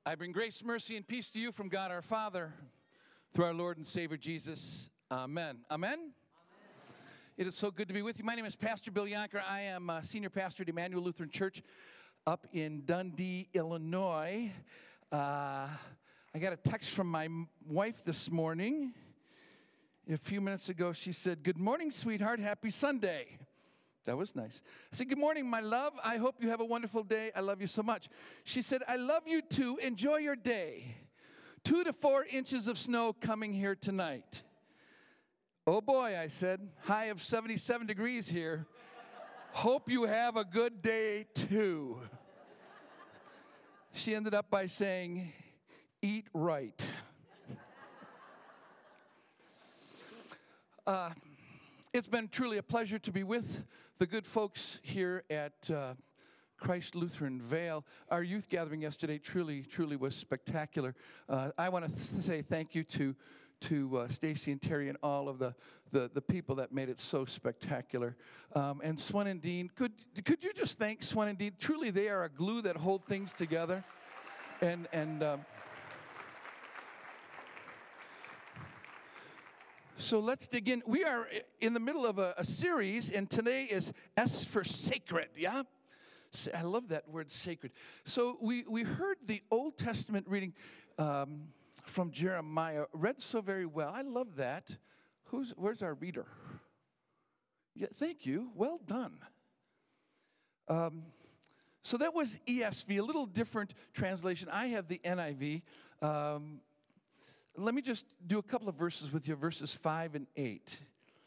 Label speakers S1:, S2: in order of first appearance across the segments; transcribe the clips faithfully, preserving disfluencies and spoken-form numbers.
S1: I bring grace, mercy, and peace to you from God our Father, through our Lord and Savior Jesus. Amen. Amen? Amen. It is so good to be with you. My name is Pastor Bill Yonker. I am a senior pastor at Emmanuel Lutheran Church up in Dundee, Illinois. Uh, I got a text from my wife this morning. A few minutes ago, she said, "Good morning, sweetheart. Happy Sunday." That was nice. I said, "Good morning, my love. I hope you have a wonderful day. I love you so much." She said, "I love you too. Enjoy your day. Two to four inches of snow coming here tonight." "Oh boy," I said, "high of seventy-seven degrees here. Hope you have a good day too." She ended up by saying, "Eat right." uh, it's been truly a pleasure to be with the good folks here at uh, Christ Lutheran Vale. Our youth gathering yesterday truly, truly was spectacular. Uh, I want to th- say thank you to to uh, Stacy and Terry and all of the, the, the people that made it so spectacular. Um, and Swen and Dean, could could you just thank Swen and Dean? Truly, they are a glue that hold things together. And and um, so let's dig in. We are in the middle of a, a series, and today is S for sacred, yeah? I love that word, sacred. So we, we heard the Old Testament reading um, from Jeremiah, read so very well. I love that. Who's Where's our reader? Yeah, thank you. Well done. Um, so that was E S V, a little different translation. I have the N I V. Um, Let me just do a couple of verses with you, verses five and eight.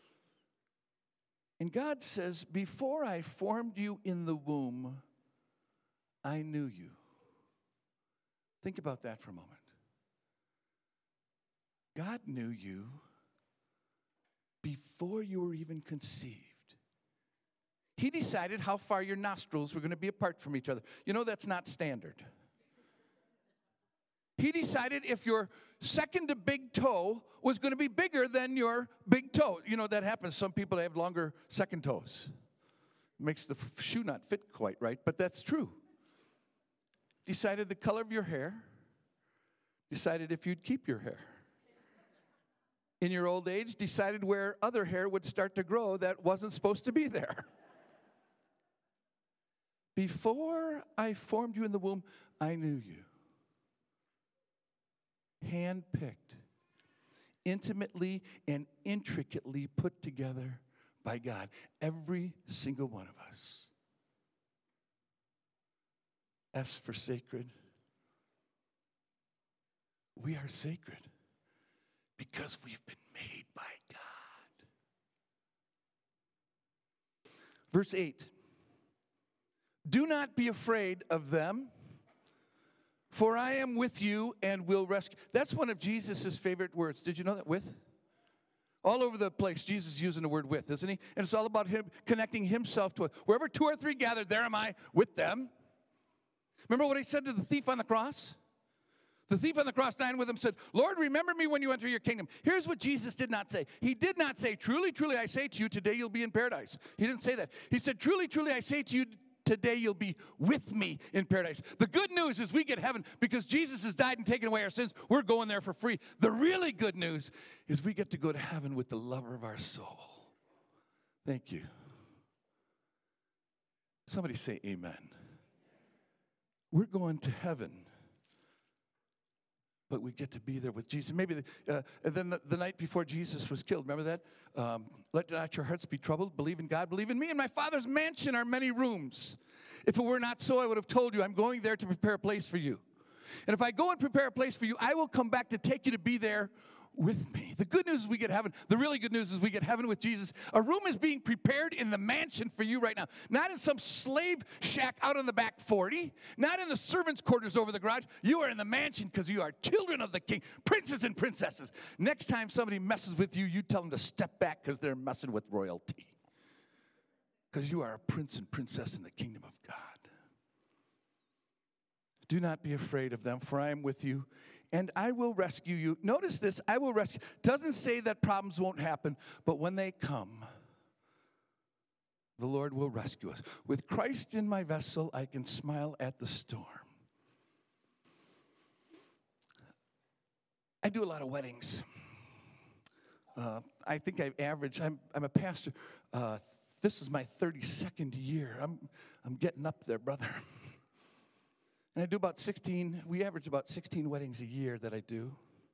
S1: And God says, "Before I formed you in the womb, I knew you." Think about that for a moment. God knew you before you were even conceived. He decided how far your nostrils were going to be apart from each other. You know, that's not standard. He decided if your second to big toe was going to be bigger than your big toe. You know, that happens. Some people have longer second toes. Makes the f- shoe not fit quite right, but that's true. Decided the color of your hair. Decided if you'd keep your hair. In your old age, decided where other hair would start to grow that wasn't supposed to be there. Before I formed you in the womb, I knew you. Handpicked, intimately and intricately put together by God. Every single one of us. S for sacred. We are sacred because we've been made by God. Verse eight. "Do not be afraid of them, for I am with you and will rescue." That's one of Jesus' favorite words. Did you know that? With? All over the place, Jesus is using the word with, isn't he? And it's all about him connecting himself to it. Wherever two or three gathered, there am I with them. Remember what he said to the thief on the cross? The thief on the cross dying with him said, "Lord, remember me when you enter your kingdom." Here's what Jesus did not say. He did not say, "Truly, truly, I say to you, today you'll be in paradise." He didn't say that. He said, "Truly, truly, I say to you, today you'll be with me in paradise." The good news is we get heaven because Jesus has died and taken away our sins. We're going there for free. The really good news is we get to go to heaven with the lover of our soul. Thank you. Somebody say amen. We're going to heaven, but we get to be there with Jesus. Maybe the, uh, and then the, the night before Jesus was killed, remember that? Um, "Let not your hearts be troubled. Believe in God. Believe in me. In my Father's mansion are many rooms. If it were not so, I would have told you, I'm going there to prepare a place for you. And if I go and prepare a place for you, I will come back to take you to be there with me." The good news is we get heaven. The really good news is we get heaven with Jesus. A room is being prepared in the mansion for you right now. Not in some slave shack out on the back forty. Not in the servants' quarters over the garage. You are in the mansion because you are children of the King. Princes and princesses. Next time somebody messes with you, you tell them to step back because they're messing with royalty. Because you are a prince and princess in the kingdom of God. "Do not be afraid of them, for I am with you, and I will rescue you." Notice this, I will rescue. Doesn't say that problems won't happen, but when they come, the Lord will rescue us. With Christ in my vessel, I can smile at the storm. I do a lot of weddings. Uh, I think I average, I'm, I'm a pastor. Uh, this is my thirty-second year. I'm, I'm getting up there, brother. And I do about sixteen, we average about sixteen weddings a year that I do.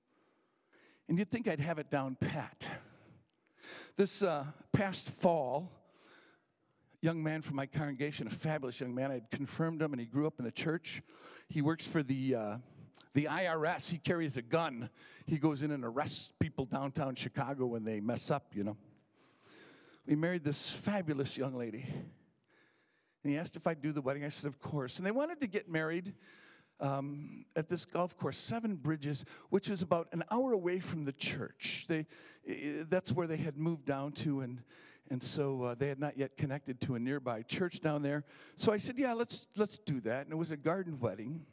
S1: And you'd think I'd have it down pat. This uh, past fall, young man from my congregation, a fabulous young man, I had confirmed him, and he grew up in the church. He works for the uh, the I R S. He carries a gun. He goes in and arrests people downtown Chicago when they mess up, you know. We married this fabulous young lady. And he asked if I'd do the wedding. I said, of course. And they wanted to get married um, at this golf course, Seven Bridges, which is about an hour away from the church. They, that's where they had moved down to, and and so uh, they had not yet connected to a nearby church down there. So I said, yeah, let's let's do that. And it was a garden wedding,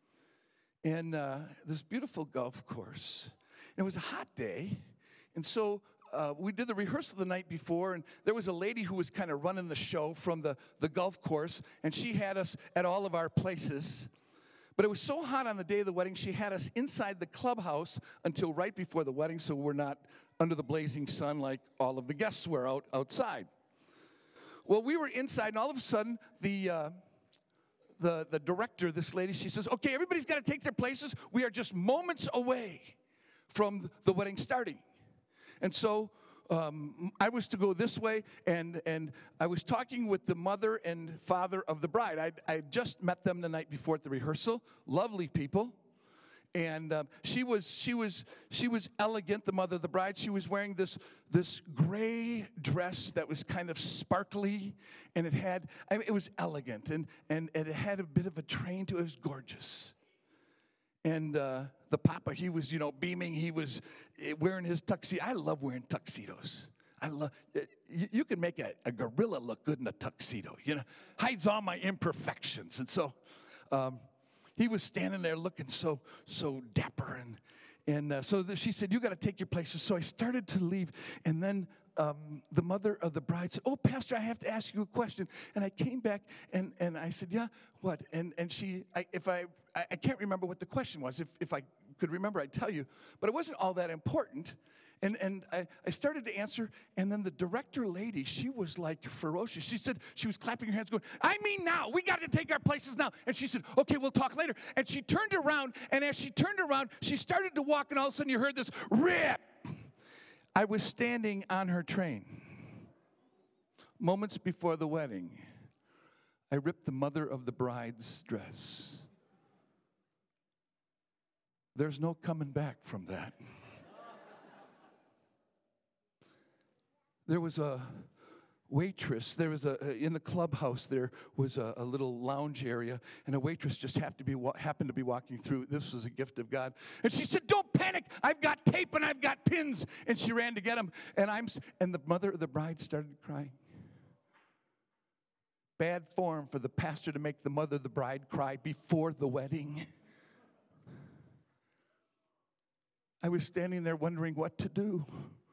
S1: and uh, this beautiful golf course. And it was a hot day, and so Uh, we did the rehearsal the night before, and there was a lady who was kind of running the show from the, the golf course, and she had us at all of our places. But it was so hot on the day of the wedding, she had us inside the clubhouse until right before the wedding, so we're not under the blazing sun like all of the guests were out outside. Well, we were inside, and all of a sudden, the uh, the the director, this lady, she says, okay, everybody's got to take their places. We are just moments away from the wedding starting. And so um, I was to go this way, and, and I was talking with the mother and father of the bride. I'd, I just met them the night before at the rehearsal. Lovely people. And um, she was she was she was elegant, the mother of the bride. She was wearing this this gray dress that was kind of sparkly, and it had I mean, it was elegant, and, and and it had a bit of a train to it. It was gorgeous. And uh, the papa, he was, you know, beaming. He was wearing his tuxedo. I love wearing tuxedos. I love, you, you can make a, a gorilla look good in a tuxedo, you know, hides all my imperfections. And so um, he was standing there looking so, so dapper. And, and uh, so the, she said, you got to take your places. So I started to leave. And then um, the mother of the bride said, oh, Pastor, I have to ask you a question. And I came back, and, and I said, yeah, what? And, and she, I, if I, I, I can't remember what the question was. If, if I could remember, I'd tell you. But it wasn't all that important. And, and I, I started to answer, and then the director lady, she was like ferocious. She said, she was clapping her hands going, I mean now, we got to take our places now. And she said, okay, we'll talk later. And she turned around, and as she turned around, she started to walk, and all of a sudden you heard this rip. I was standing on her train. Moments before the wedding, I ripped the mother of the bride's dress. There's no coming back from that. There was a waitress. There was a in the clubhouse. There was a, a little lounge area, and a waitress just happened to be happened to be walking through. This was a gift of God, and she said, "Don't panic. I've got tape and I've got pins." And she ran to get them. And I'm and the mother of the bride started crying. Bad form for the pastor to make the mother of the bride cry before the wedding. I was standing there wondering what to do.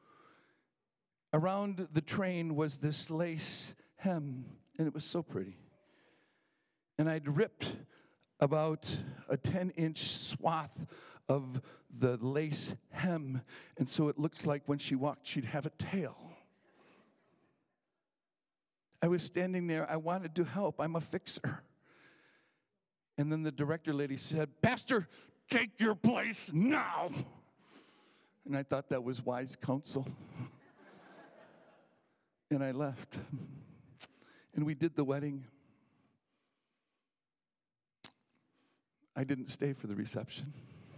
S1: Around the train was this lace hem, and it was so pretty. And I'd ripped about a ten-inch swath of the lace hem, and so it looked like when she walked, she'd have a tail. I was standing there. I wanted to help. I'm a fixer. And then the director lady said, Pastor, take your place now. And I thought that was wise counsel. And I left. And we did the wedding. I didn't stay for the reception.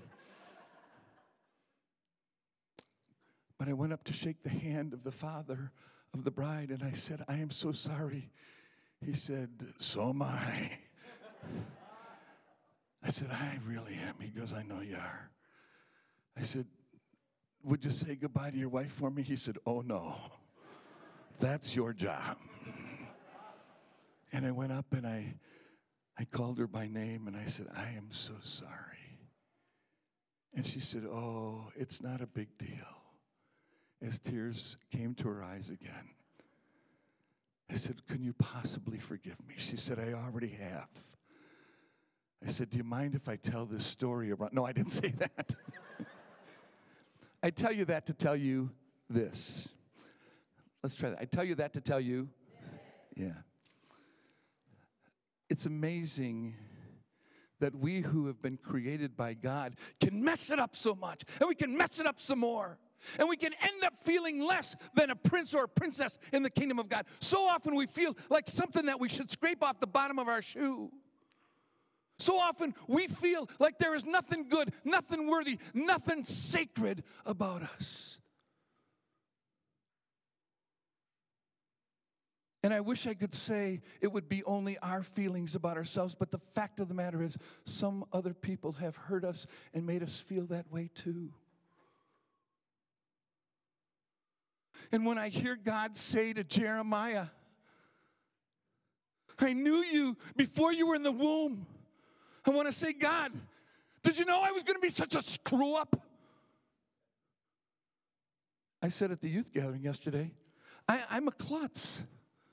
S1: But I went up to shake the hand of the father of the bride, and I said, I am so sorry. He said, so am I. I said, I really am. He goes, I know you are. I said, would you say goodbye to your wife for me? He said, oh, no. That's your job. And I went up and I, I called her by name and I said, I am so sorry. And she said, oh, it's not a big deal. As tears came to her eyes again, I said, can you possibly forgive me? She said, I already have. I said, do you mind if I tell this story around? No, I didn't say that. I tell you that to tell you this. Let's try that. I tell you that to tell you. Yeah. It's amazing that we who have been created by God can mess it up so much, and we can mess it up some more, and we can end up feeling less than a prince or a princess in the kingdom of God. So often we feel like something that we should scrape off the bottom of our shoe. So often we feel like there is nothing good, nothing worthy, nothing sacred about us. And I wish I could say it would be only our feelings about ourselves, but the fact of the matter is some other people have hurt us and made us feel that way too. And when I hear God say to Jeremiah, I knew you before you were in the womb, I want to say, God, did you know I was going to be such a screw up? I said at the youth gathering yesterday, I, I'm a klutz.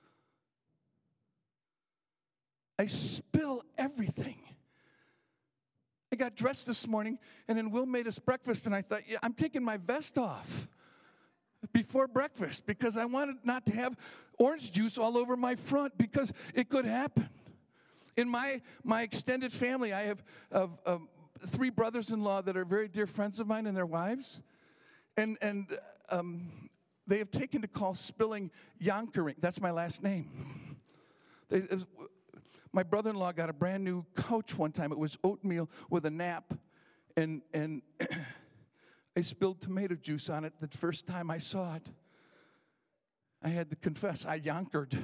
S1: I spill everything. I got dressed this morning, and then Will made us breakfast, and I thought, yeah, I'm taking my vest off before breakfast because I wanted not to have orange juice all over my front because it could happen. In my, my extended family, I have uh, uh, three brothers-in-law that are very dear friends of mine and their wives, and, and um, they have taken to call spilling Yonkering. That's my last name. They, it was, My brother-in-law got a brand new couch one time. It was oatmeal with a nap, and and I spilled tomato juice on it the first time I saw it. I had to confess, I yonkered.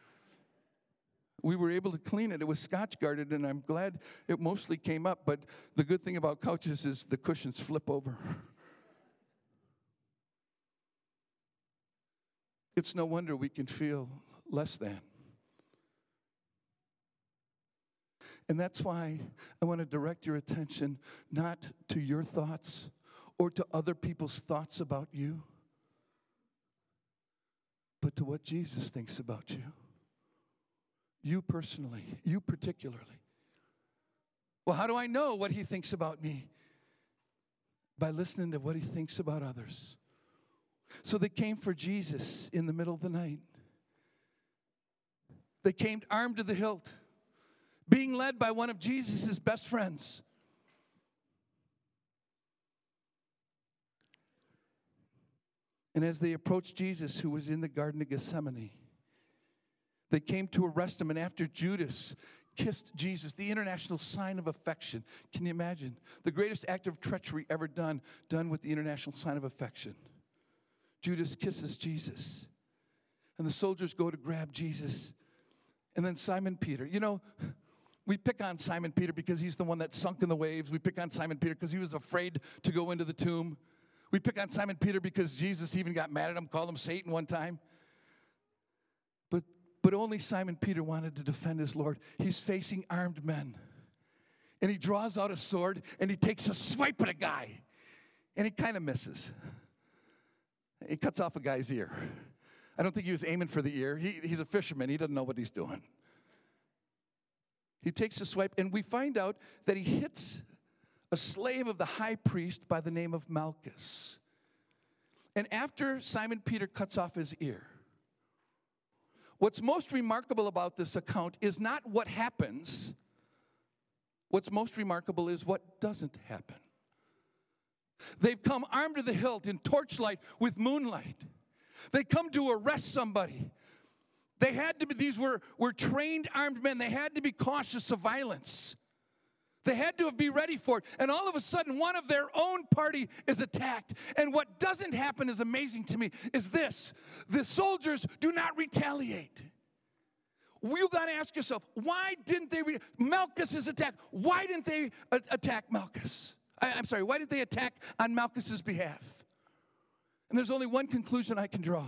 S1: We were able to clean it. It was Scotch guarded, and I'm glad it mostly came up, but the good thing about couches is the cushions flip over. It's no wonder we can feel less than. And that's why I want to direct your attention not to your thoughts or to other people's thoughts about you, but to what Jesus thinks about you. You personally, you particularly. Well, how do I know what he thinks about me? By listening to what he thinks about others. So they came for Jesus in the middle of the night. They came armed to the hilt, being led by one of Jesus' best friends. And as they approached Jesus, who was in the Garden of Gethsemane, they came to arrest him. And after Judas kissed Jesus, the international sign of affection, can you imagine? The greatest act of treachery ever done, done with the international sign of affection. Judas kisses Jesus. And the soldiers go to grab Jesus. And then Simon Peter, you know, we pick on Simon Peter because he's the one that sunk in the waves. We pick on Simon Peter because he was afraid to go into the tomb. We pick on Simon Peter because Jesus even got mad at him, called him Satan one time. But, but only Simon Peter wanted to defend his Lord. He's facing armed men. And he draws out a sword, and he takes a swipe at a guy. And he kind of misses. He cuts off a guy's ear. I don't think he was aiming for the ear. He, he's a fisherman. He doesn't know what he's doing. He takes a swipe, and we find out that he hits a slave of the high priest by the name of Malchus. And after Simon Peter cuts off his ear, what's most remarkable about this account is not what happens. What's most remarkable is what doesn't happen. They've come armed to the hilt in torchlight with moonlight. They come to arrest somebody. They had to be, these were, were trained armed men. They had to be cautious of violence. They had to be ready for it. And all of a sudden, one of their own party is attacked. And what doesn't happen is amazing to me is this. The soldiers do not retaliate. You got to ask yourself, why didn't they, re- Malchus is attacked. Why didn't they a- attack Malchus? I, I'm sorry, why didn't they attack on Malchus's behalf? And there's only one conclusion I can draw.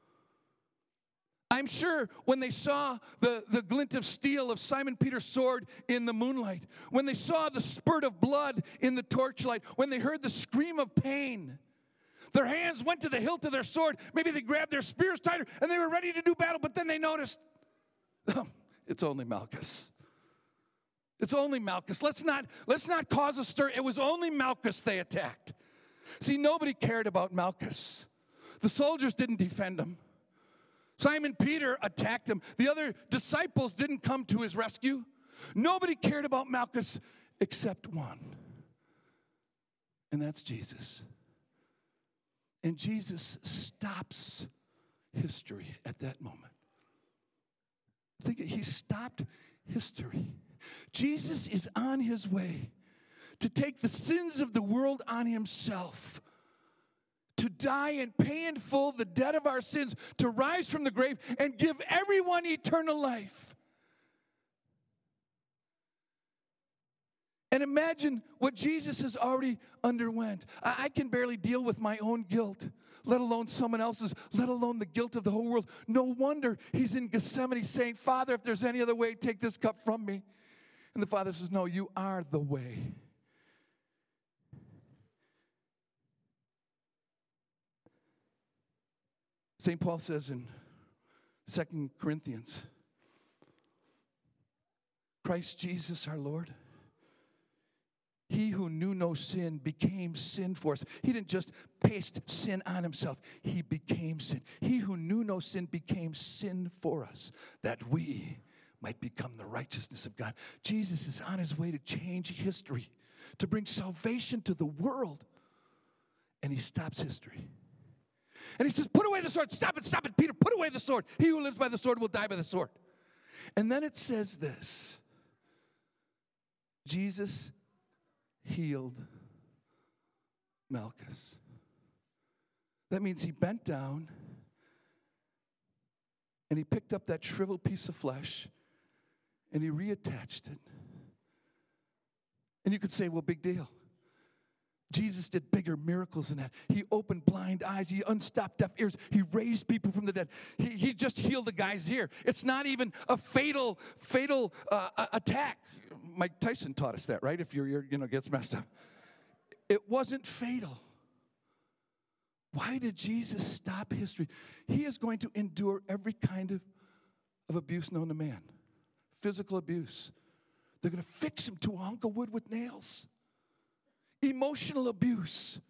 S1: I'm sure when they saw the, the glint of steel of Simon Peter's sword in the moonlight, when they saw the spurt of blood in the torchlight, when they heard the scream of pain, their hands went to the hilt of their sword. Maybe they grabbed their spears tighter and they were ready to do battle, but then they noticed, oh, it's only Malchus. It's only Malchus. Let's not, let's not cause a stir. It was only Malchus they attacked. See, nobody cared about Malchus. The soldiers didn't defend him. Simon Peter attacked him. The other disciples didn't come to his rescue. Nobody cared about Malchus except one. And that's Jesus. And Jesus stops history at that moment. Think, he stopped history. Jesus is on his way to take the sins of the world on himself, to die and pay in full the debt of our sins, to rise from the grave and give everyone eternal life. And imagine what Jesus has already underwent. I, I can barely deal with my own guilt, let alone someone else's, let alone the guilt of the whole world. No wonder he's in Gethsemane saying, Father, if there's any other way, take this cup from me. And the Father says, no, you are the way. Saint Paul says in Second Corinthians, Christ Jesus our Lord, he who knew no sin became sin for us. He didn't just paste sin on himself. He became sin. He who knew no sin became sin for us, that we might become the righteousness of God. Jesus is on his way to change history, to bring salvation to the world. And he stops history. And he says, put away the sword. Stop it, stop it, Peter. Put away the sword. He who lives by the sword will die by the sword. And then it says this. Jesus healed Malchus. That means he bent down and he picked up that shriveled piece of flesh and he reattached it. And you could say, well, big deal. Jesus did bigger miracles than that. He opened blind eyes. He unstopped deaf ears. He raised people from the dead. He, he just healed a guy's ear. It's not even a fatal, fatal uh, attack. Mike Tyson taught us that, right? If your ear, you know, gets messed up. It wasn't fatal. Why did Jesus stop history? He is going to endure every kind of, of abuse known to man. Physical abuse. They're going to fix him to a hunk of wood with nails. Emotional abuse.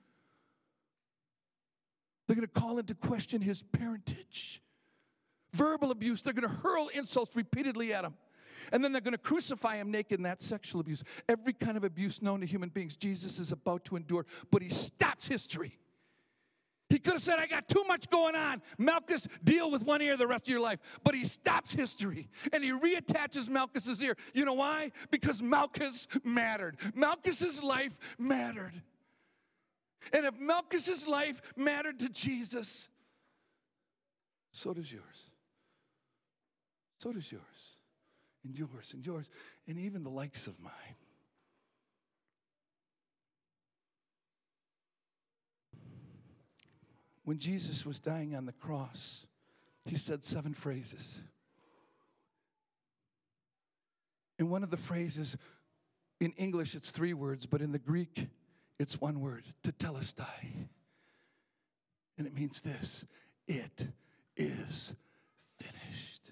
S1: They're going to call into question his parentage. Verbal abuse. They're going to hurl insults repeatedly at him. And then they're going to crucify him naked, and that's sexual abuse. Every kind of abuse known to human beings, Jesus is about to endure, but he stops history. He could have said, I got too much going on. Malchus, deal with one ear the rest of your life. But he stops history, and he reattaches Malchus's ear. You know why? Because Malchus mattered. Malchus's life mattered. And if Malchus's life mattered to Jesus, so does yours. So does yours. And yours, and yours, and even the likes of mine. When Jesus was dying on the cross, he said seven phrases. And one of the phrases, in English it's three words, but in the Greek it's one word, tetelestai. And it means this, it is finished.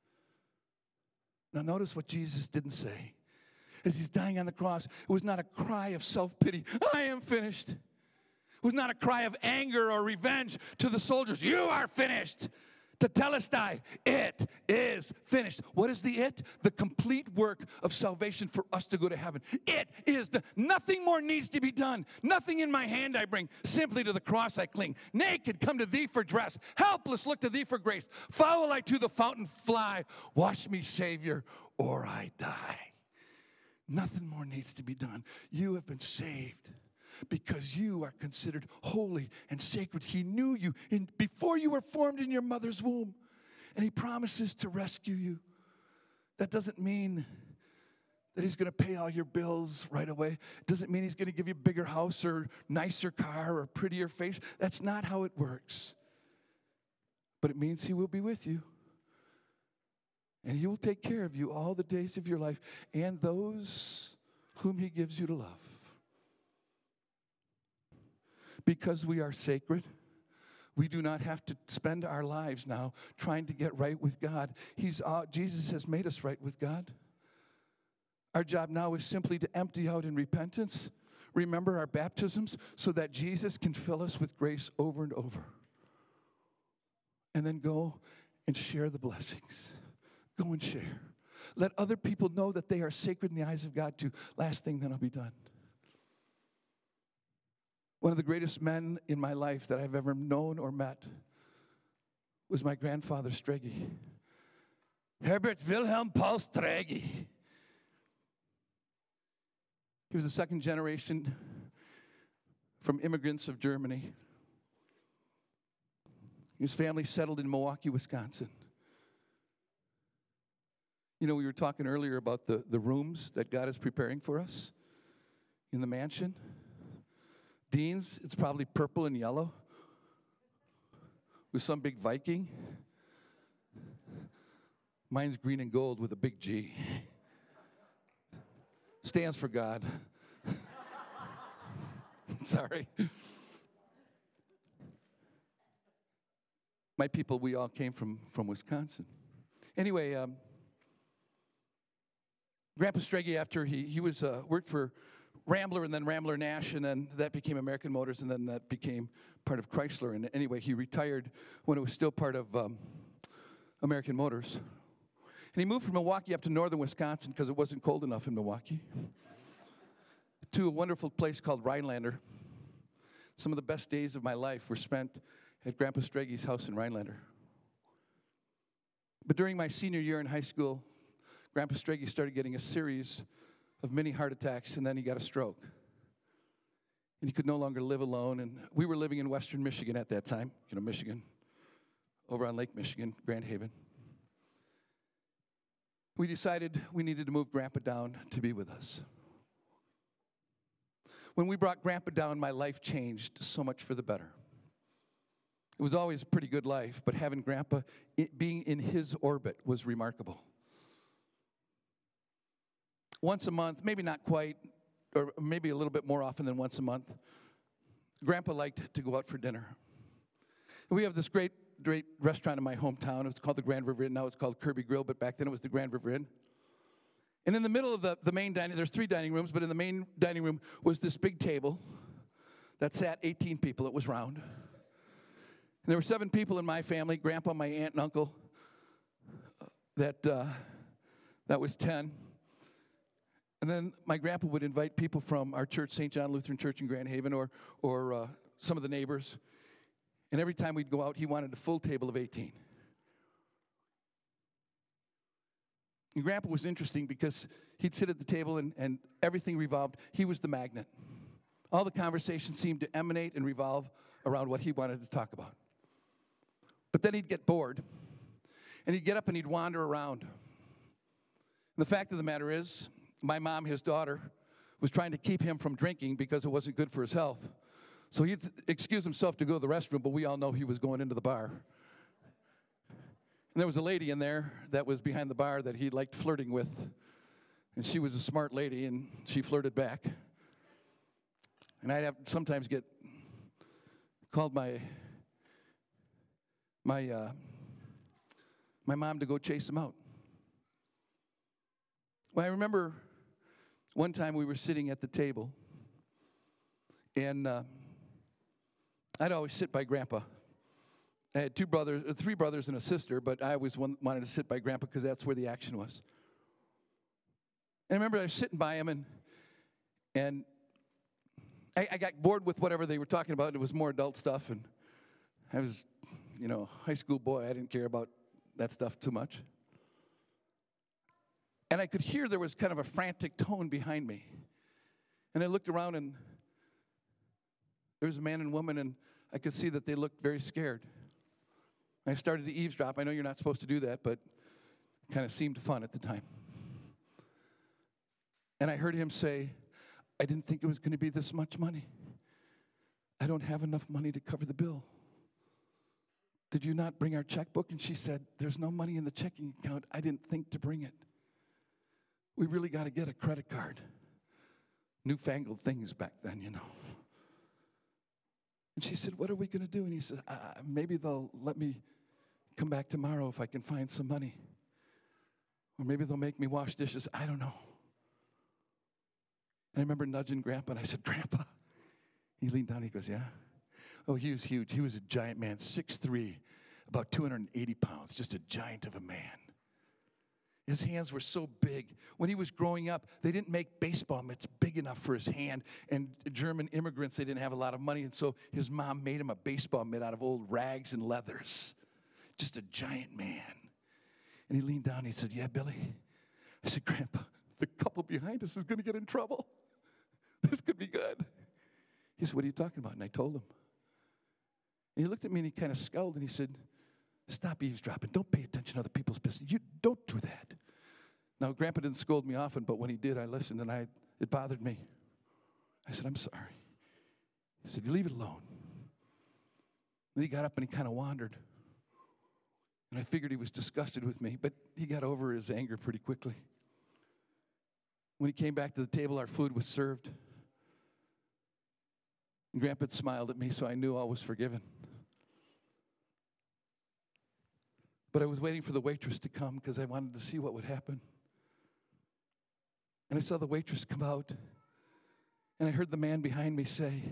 S1: Now notice what Jesus didn't say. As he's dying on the cross, it was not a cry of self-pity, I am finished. It was not a cry of anger or revenge to the soldiers. You are finished. Tetelestai, it is finished. What is the it? The complete work of salvation for us to go to heaven. It is the, nothing more needs to be done. Nothing in my hand I bring. Simply to the cross I cling. Naked, come to thee for dress. Helpless, look to thee for grace. Foul I to the fountain fly. Wash me, Savior, or I die. Nothing more needs to be done. You have been saved. Because you are considered holy and sacred. He knew you in, before you were formed in your mother's womb. And he promises to rescue you. That doesn't mean that he's going to pay all your bills right away. It doesn't mean he's going to give you a bigger house or nicer car or prettier face. That's not how it works. But it means he will be with you. And he will take care of you all the days of your life and those whom he gives you to love. Because we are sacred, we do not have to spend our lives now trying to get right with God. He's, uh, Jesus has made us right with God. Our job now is simply to empty out in repentance, remember our baptisms so that Jesus can fill us with grace over and over. And then go and share the blessings. Go and share. Let other people know that they are sacred in the eyes of God too. Last thing, then I'll be done. One of the greatest men in my life that I've ever known or met was my grandfather, Strege. Herbert Wilhelm Paul Strege. He was the second generation from immigrants of Germany. His family settled in Milwaukee, Wisconsin. You know, we were talking earlier about the, the rooms that God is preparing for us in the mansion. Dean's, it's probably purple and yellow with some big Viking. Mine's green and gold with a big G. Stands for God. Sorry. My people, we all came from, from Wisconsin. Anyway, um, Grandpa Strege, after he, he was uh, worked for Rambler and then Rambler Nash, and then that became American Motors, and then that became part of Chrysler. And anyway, he retired when it was still part of um, American Motors. And he moved from Milwaukee up to northern Wisconsin because it wasn't cold enough in Milwaukee, to a wonderful place called Rhinelander. Some of the best days of my life were spent at Grandpa Strege's house in Rhinelander. But during my senior year in high school, Grandpa Strege started getting a series of mini heart attacks, and then he got a stroke. And he could no longer live alone, and we were living in western Michigan at that time, you know, Michigan, over on Lake Michigan, Grand Haven. We decided we needed to move Grandpa down to be with us. When we brought Grandpa down, my life changed so much for the better. It was always a pretty good life, but having Grandpa, it, being in his orbit was remarkable. Once a month, maybe not quite, or maybe a little bit more often than once a month, Grandpa liked to go out for dinner. And we have this great, great restaurant in my hometown. It's called the Grand River Inn. Now it's called Kirby Grill, but back then it was the Grand River Inn. And in the middle of the, the main dining, there's three dining rooms, but in the main dining room was this big table that sat eighteen people. It was round. And there were seven people in my family, Grandpa, my aunt, and uncle. That, uh, that was ten. And then my grandpa would invite people from our church, Saint John Lutheran Church in Grand Haven, or, or uh, some of the neighbors. And every time we'd go out, he wanted a full table of eighteen. And Grandpa was interesting because he'd sit at the table and, and everything revolved. He was the magnet. All the conversations seemed to emanate and revolve around what he wanted to talk about. But then he'd get bored, and he'd get up and he'd wander around. And the fact of the matter is, my mom, his daughter, was trying to keep him from drinking because it wasn't good for his health. So he'd excuse himself to go to the restroom, but we all know he was going into the bar. And there was a lady in there that was behind the bar that he liked flirting with. And she was a smart lady, and she flirted back. And I'd have to sometimes get called my my uh, my mom to go chase him out. Well, I remember one time we were sitting at the table, and uh, I'd always sit by Grandpa. I had two brothers, uh, three brothers and a sister, but I always one, wanted to sit by Grandpa because that's where the action was. And I remember I was sitting by him, and and I, I got bored with whatever they were talking about. It was more adult stuff, and I was, you know, high school boy. I didn't care about that stuff too much. And I could hear there was kind of a frantic tone behind me. And I looked around, and there was a man and woman, and I could see that they looked very scared. I started to eavesdrop. I know you're not supposed to do that, but it kind of seemed fun at the time. And I heard him say, I didn't think it was going to be this much money. I don't have enough money to cover the bill. Did you not bring our checkbook? And she said, there's no money in the checking account. I didn't think to bring it. We really got to get a credit card. Newfangled things back then, you know. And she said, what are we going to do? And he said, uh, maybe they'll let me come back tomorrow if I can find some money. Or maybe they'll make me wash dishes. I don't know. And I remember nudging Grandpa, and I said, Grandpa. He leaned down, he goes, yeah. Oh, he was huge. He was a giant man, six three, about two hundred eighty pounds, just a giant of a man. His hands were so big. When he was growing up, they didn't make baseball mitts big enough for his hand. And German immigrants, they didn't have a lot of money, and so his mom made him a baseball mitt out of old rags and leathers. Just a giant man. And he leaned down and he said, yeah, Billy. I said, Grandpa, the couple behind us is going to get in trouble. This could be good. He said, what are you talking about? And I told him. And he looked at me and he kind of scowled and he said, stop eavesdropping. Don't pay attention to other people's business. You don't do that. Now, Grandpa didn't scold me often, but when he did, I listened and I it bothered me. I said, I'm sorry. He said, you leave it alone. Then he got up and he kind of wandered. And I figured he was disgusted with me, but he got over his anger pretty quickly. When he came back to the table, our food was served. And Grandpa smiled at me, so I knew all was forgiven. But I was waiting for the waitress to come because I wanted to see what would happen. And I saw the waitress come out, and I heard the man behind me say,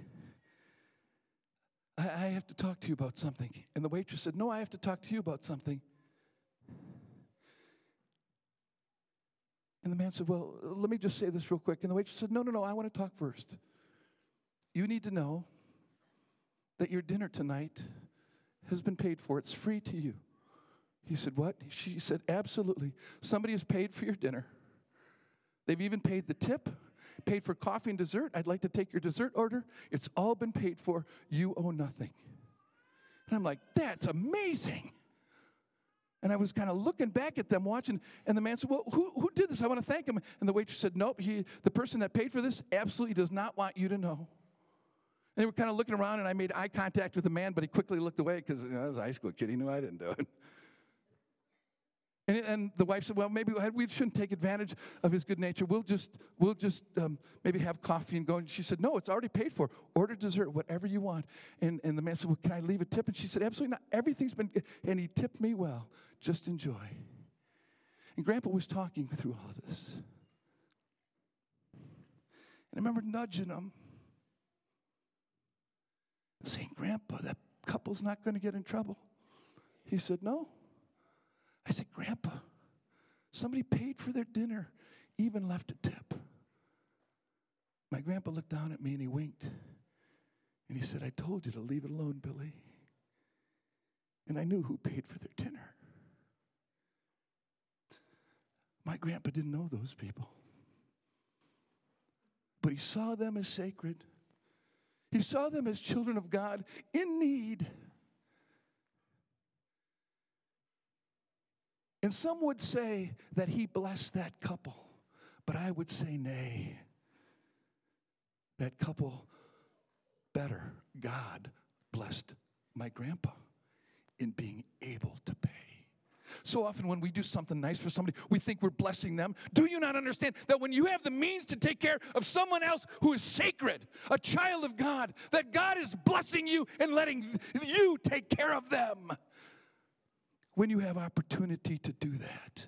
S1: I, I have to talk to you about something. And the waitress said, no, I have to talk to you about something. And the man said, well, let me just say this real quick. And the waitress said, no, no, no, I want to talk first. You need to know that your dinner tonight has been paid for. It's free to you. He said, what? She said, absolutely. Somebody has paid for your dinner. They've even paid the tip, paid for coffee and dessert. I'd like to take your dessert order. It's all been paid for. You owe nothing. And I'm like, that's amazing. And I was kind of looking back at them watching, and the man said, well, who, who did this? I want to thank him. And the waitress said, nope, he, the person that paid for this absolutely does not want you to know. And they were kind of looking around, and I made eye contact with the man, but he quickly looked away because, you know, I was a high school kid. He knew I didn't do it. And, and the wife said, well, maybe we shouldn't take advantage of his good nature. We'll just, we'll just um, maybe have coffee and go. And she said, no, it's already paid for. Order dessert, whatever you want. And, and the man said, well, can I leave a tip? And she said, absolutely not. Everything's been, and he tipped me well. Just enjoy. And Grandpa was talking through all of this. And I remember nudging him and saying, Grandpa, that couple's not going to get in trouble. He said, no. I said, Grandpa, somebody paid for their dinner, even left a tip. My grandpa looked down at me and he winked. And he said, I told you to leave it alone, Billy. And I knew who paid for their dinner. My grandpa didn't know those people. But he saw them as sacred. He saw them as children of God in need. And some would say that he blessed that couple, but I would say nay. That couple better. God blessed my grandpa in being able to pay. So often when we do something nice for somebody, we think we're blessing them. Do you not understand that when you have the means to take care of someone else who is sacred, a child of God, that God is blessing you and letting you take care of them? When you have opportunity to do that,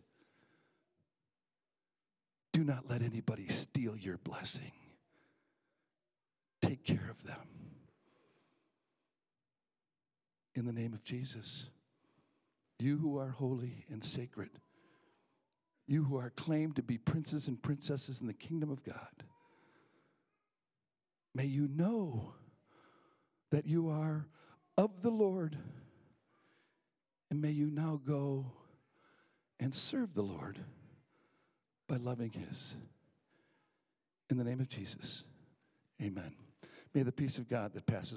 S1: do not let anybody steal your blessing. Take care of them. In the name of Jesus, you who are holy and sacred, you who are claimed to be princes and princesses in the kingdom of God, may you know that you are of the Lord. And may you now go and serve the Lord by loving his. In the name of Jesus, amen. May the peace of God that passes